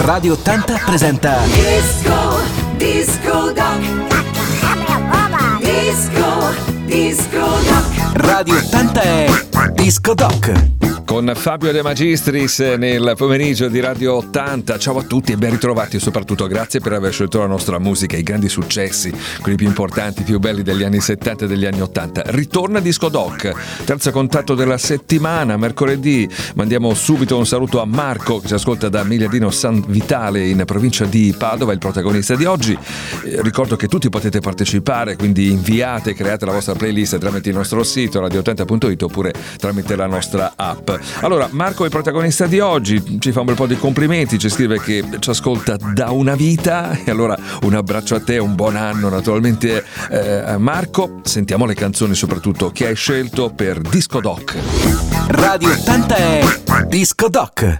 Radio 80 presenta Disco Doc. Disco Doc. Radio 80 è Disco Doc. Con Fabio De Magistris nel pomeriggio di Radio 80. Ciao a tutti e ben ritrovati, e soprattutto grazie per aver scelto la nostra musica, i grandi successi, quelli più importanti, più belli degli anni 70 e degli anni 80. Ritorna Disco Doc, terzo contatto della settimana, mercoledì. Mandiamo subito un saluto a Marco che ci ascolta da Migliadino San Vitale in provincia di Padova, il protagonista di oggi. Ricordo che tutti potete partecipare, quindi inviate, create la vostra playlist tramite il nostro sito radio80.it oppure tramite la nostra app. Allora, Marco è il protagonista di oggi, ci fa un bel po' di complimenti, ci scrive che ci ascolta da una vita, e allora un abbraccio a te, un buon anno naturalmente Marco. Sentiamo le canzoni soprattutto che hai scelto per Disco Doc. Radio 80 è Disco Doc.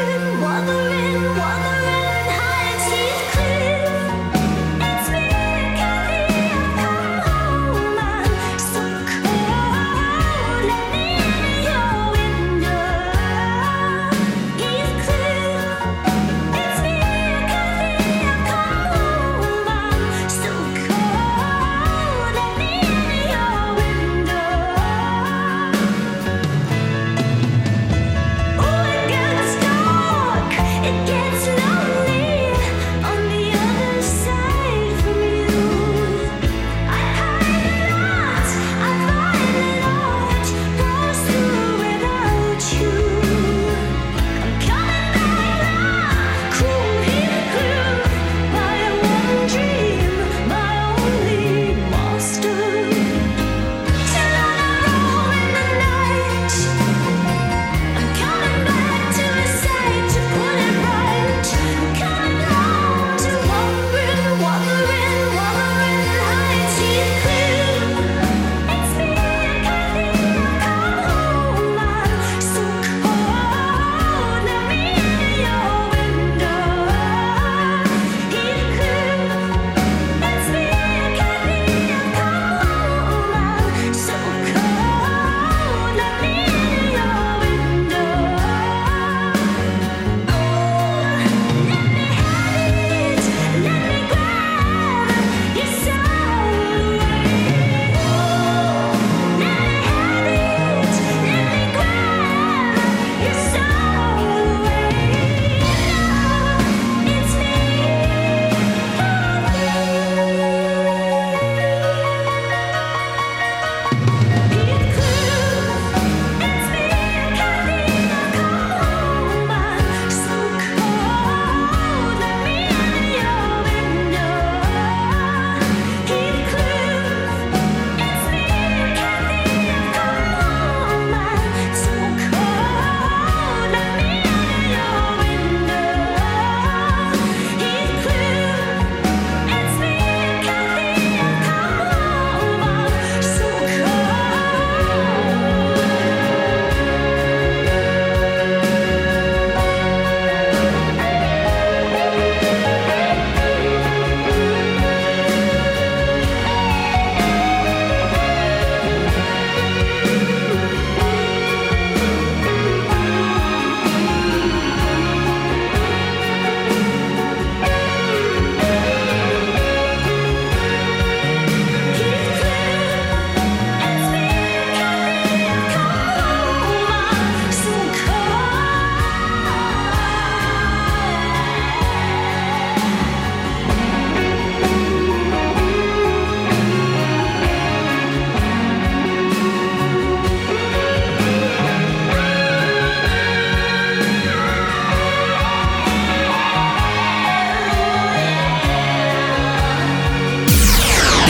Wandering high as he's clear. It's me.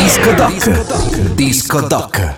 Disco Doc. Disco Doc.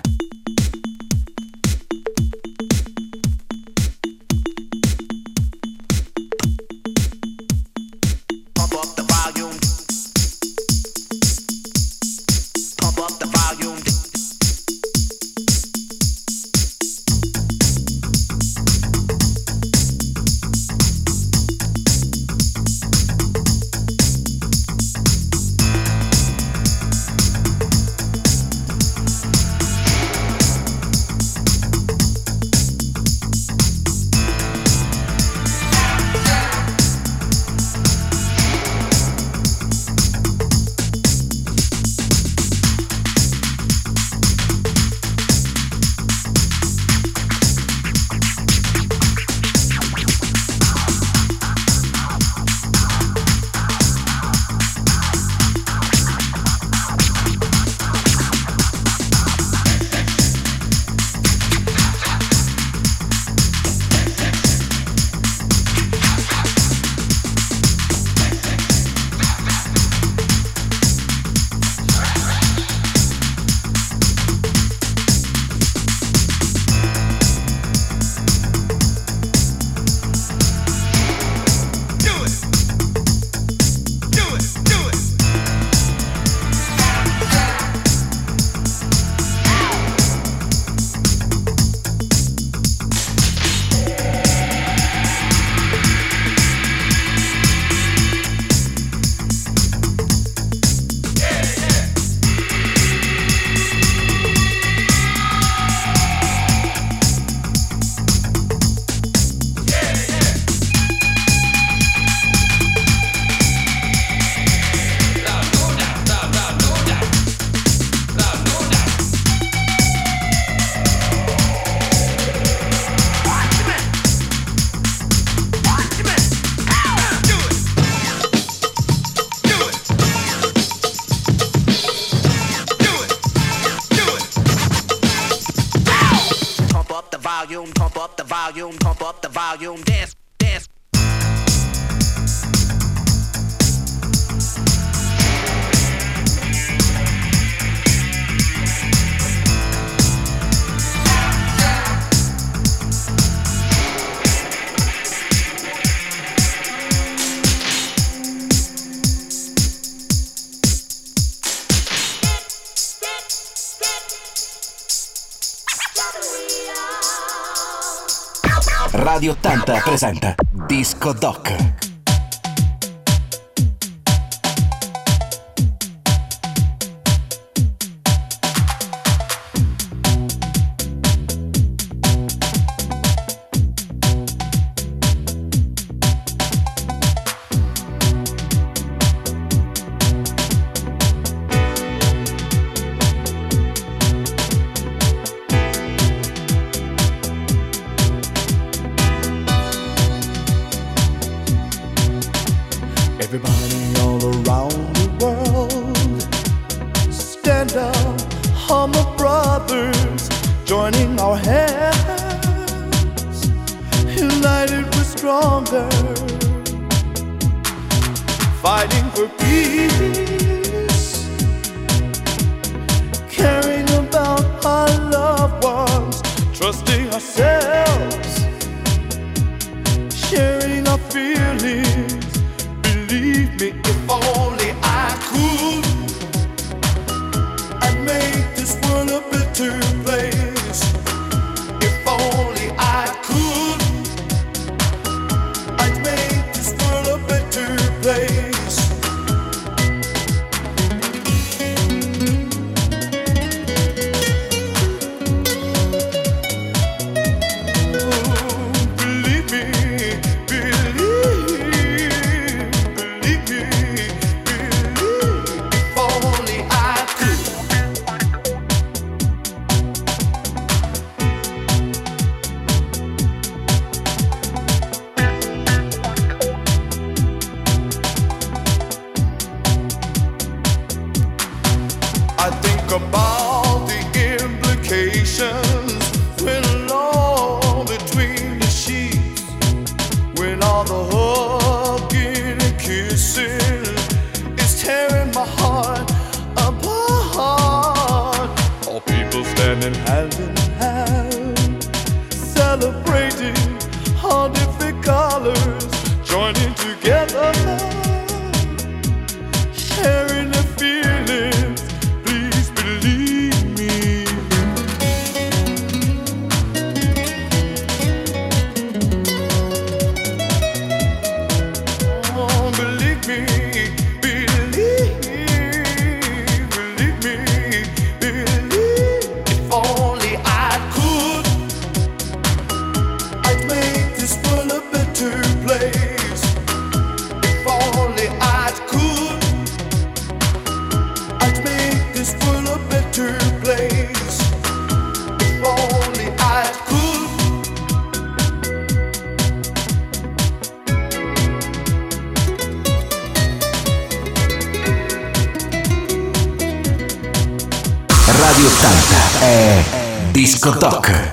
Pump up the volume, dance, dance. Radio 80 presenta Disco Doc. Everybody all around the world, stand up, humble brothers, joining our hands, united we're stronger, fighting for peace, caring about our loved ones, trusting ourselves, sharing our feelings. Believe me, if only I could, I'd make this world a better place. If only I could, I'd make this world a better place. and hand in hand, celebrating all different colors, joining together, sharing the feelings, please believe me. Oh, believe me, believe me, believe. If only I could, I'd make this world a better place. If only I could, I'd make this world a better place. If only I could. Radio 80 è Disco Doc.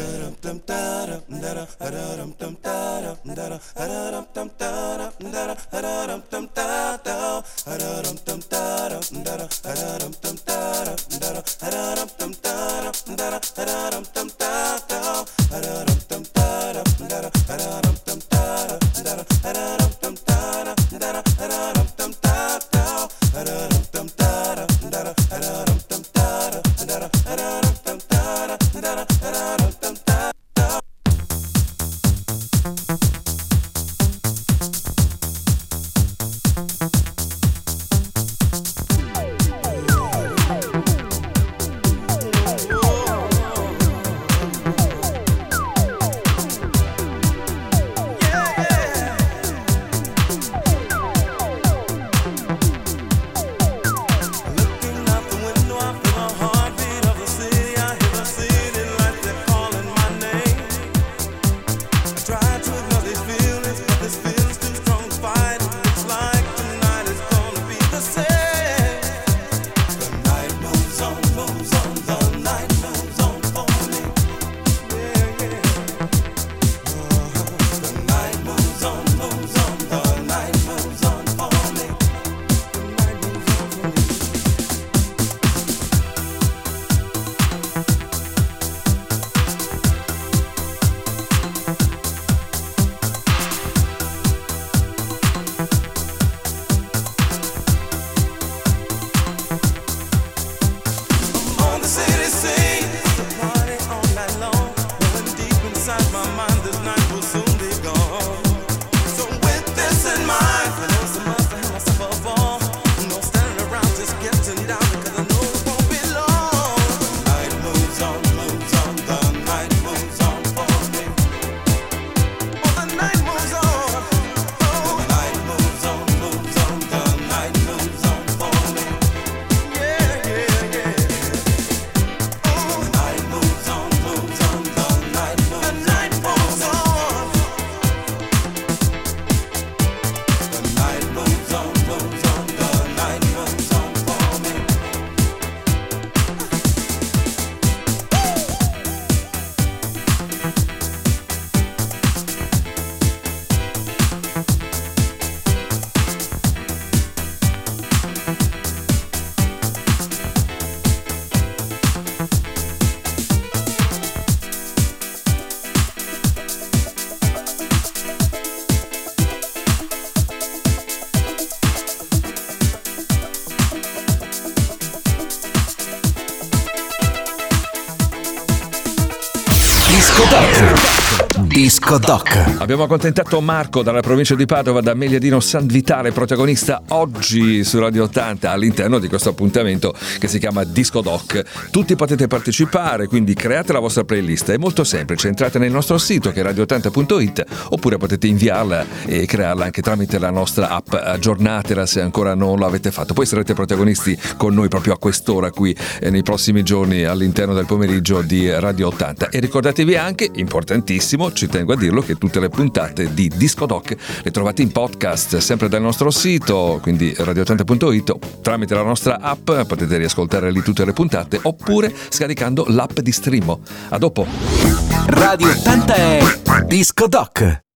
Disco Doc. Abbiamo accontentato Marco dalla provincia di Padova, da Meliadino San Vitale, protagonista oggi su Radio 80 all'interno di questo appuntamento che si chiama Disco Doc. Tutti potete partecipare, quindi create la vostra playlist, è molto semplice, entrate nel nostro sito che è radio80.it oppure potete inviarla e crearla anche tramite la nostra app, aggiornatela se ancora non l'avete fatto. Poi sarete protagonisti con noi proprio a quest'ora qui nei prossimi giorni all'interno del pomeriggio di Radio 80. E ricordatevi anche, importantissimo, ci tengo a dirlo, che tutte le puntate di Disco Doc le trovate in podcast sempre dal nostro sito, quindi radio80.it, tramite la nostra app potete riascoltare lì tutte le puntate oppure scaricando l'app di Streamo. A dopo. Radio 80 è Disco Doc.